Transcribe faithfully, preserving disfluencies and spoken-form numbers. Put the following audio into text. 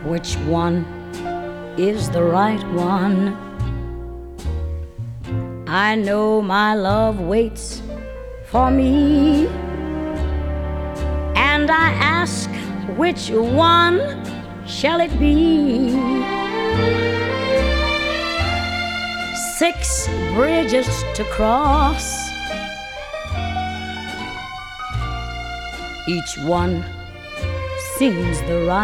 which one is the right one. I know my love waits for me, and I ask, which one shall it be? Six bridges to cross, each one seems the right